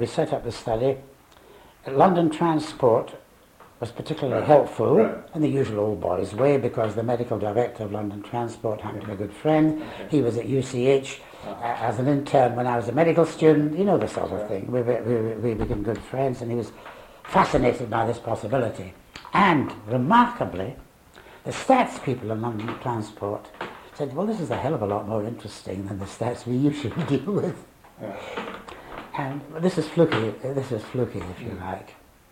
we set up the study. London Transport was particularly helpful in the usual old boys way, because the medical director of London Transport happened to be a good friend. He was at UCH as an intern when I was a medical student, you know, the sort of thing. We became good friends, and he was fascinated by this possibility. And remarkably, the stats people in London Transport said, well, this is a hell of a lot more interesting than the stats we usually deal with. And this is fluky, if you like.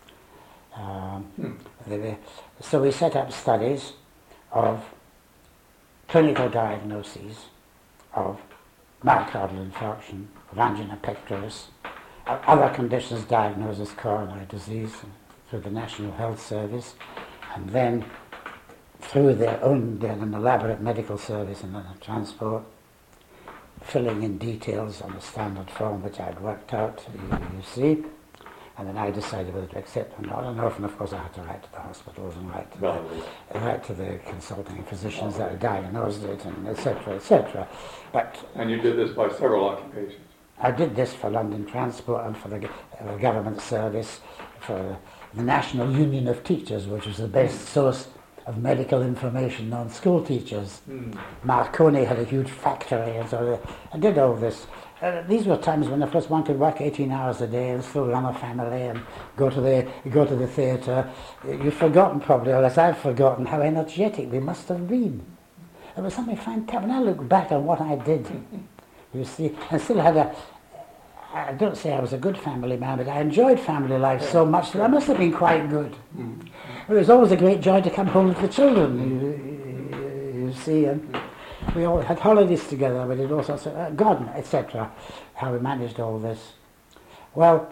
So we set up studies of clinical diagnoses of myocardial infarction, of angina pectoris, of other conditions diagnosed as coronary disease through the National Health Service, and then through their own an elaborate medical service in London Transport, filling in details on a standard form which I'd worked out, you see, and then I decided whether to accept or not. And often, of course, I had to write to the hospitals and write to the consulting physicians that diagnosed it, and etc. And you did this by several occupations. I did this for London Transport and for the government service, for the National Union of Teachers, which was the best source of medical information on school teachers. Marconi had a huge factory, and so I did all this. These were times when, of course, one could work 18 hours a day and still run a family and go to the theatre. You've forgotten probably, or as I've forgotten, how energetic we must have been. It was something fantastic. When I look back on what I did, you see, I still had I don't say I was a good family man, but I enjoyed family life so much that I must have been quite good. It was always a great joy to come home with the children, you see, and we all had holidays together. We did all sorts of garden, etc. How we managed all this. Well,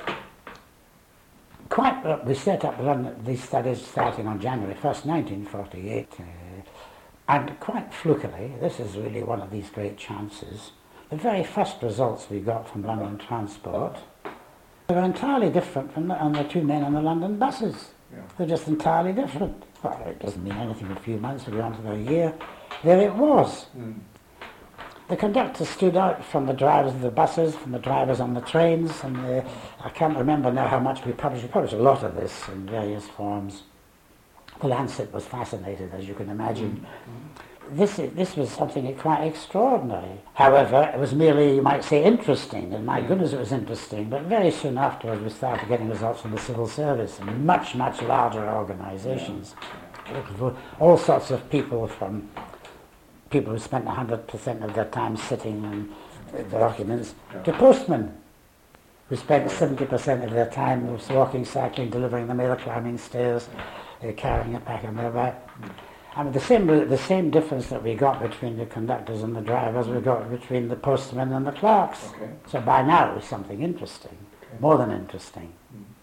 we set up these studies starting on January 1st, 1948, and quite flukily, this is really one of these great chances. The very first results we got from London Transport were entirely different from the two men on the London buses. They're just entirely different. Well, it doesn't mean anything for a few months, we'll go on to a year. There it was. The conductors stood out from the drivers of the buses, from the drivers on the trains, and I can't remember now how much we published. We published a lot of this in various forms. The Lancet was fascinated, as you can imagine. This was something quite extraordinary. However, it was merely, you might say, interesting, and my goodness, it was interesting. But very soon afterwards, we started getting results from the civil service and much, much larger organizations. All sorts of people, from people who spent 100% of their time sitting on the documents, to postmen who spent 70% of their time walking, cycling, delivering the mail, climbing stairs, carrying a pack on their back. I mean, the same difference that we got between the conductors and the drivers, we got between the postmen and the clerks. So by now it was something interesting, more than interesting.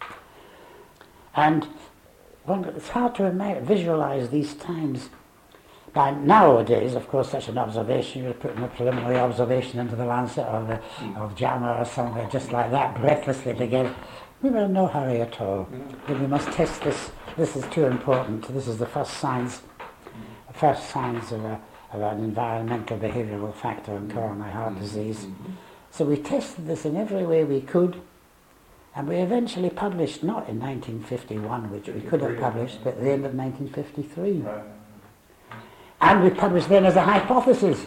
And it's hard to visualize these times. By nowadays, of course, such an observation, you're putting a preliminary observation into the Lancet of JAMA or somewhere just like that, breathlessly together. We were in no hurry at all. But we must test this. This is too important. This is the first signs of an environmental behavioural factor in coronary heart disease. So we tested this in every way we could, and we eventually published, not in 1951, which we could have published, but at the end of 1953. And we published then as a hypothesis.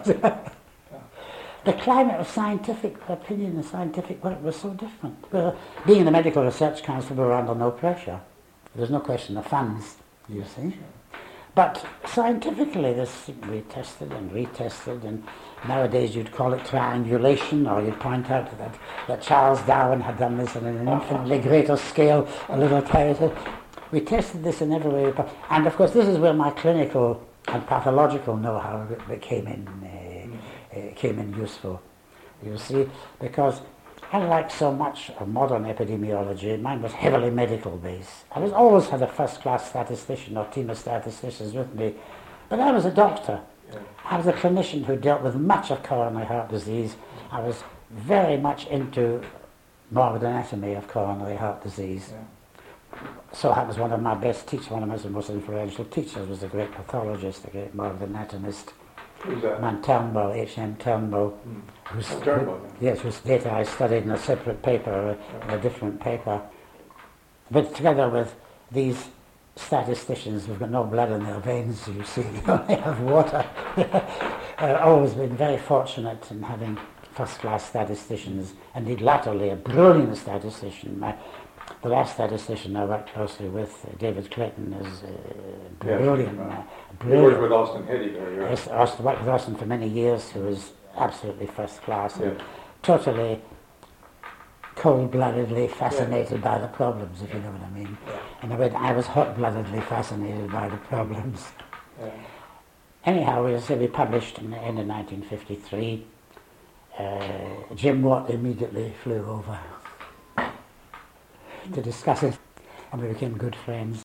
The climate of scientific opinion and scientific work was so different. Being in the Medical Research Council, we were under no pressure. There's no question of funds, you see. But scientifically, we tested and retested, and nowadays you'd call it triangulation, or you'd point out that Charles Darwin had done this on an infinitely greater scale, a little tighter. We tested this in every way, and of course this is where my clinical and pathological know-how came in useful, you see, because unlike so much of modern epidemiology, mine was heavily medical based. I always had a first-class statistician or team of statisticians with me, but I was a doctor. I was a clinician who dealt with much of coronary heart disease. I was very much into morbid anatomy of coronary heart disease. So that was one of my best teachers, one of my most influential teachers was a great pathologist, a great morbid anatomist. Who's that? man Turnbull, H.M. Turnbull, Turnbull, yes, whose data I studied in a separate paper, in a different paper. But together with these statisticians who've got no blood in their veins, you see, they only have water. I've always been very fortunate in having first-class statisticians, indeed latterly a brilliant statistician. The last statistician I worked closely with, David Clayton, is brilliant. Yes, brilliant. You worked with Austin Heady there, right? Yes, I worked with Austin for many years, who was absolutely first class and Yeah. totally cold-bloodedly fascinated by the problems, if you know what I mean. Yeah. And I was hot-bloodedly fascinated by the problems. Yeah. Anyhow, we published in the end of 1953. Jim Watt immediately flew over to discuss it, and we became good friends.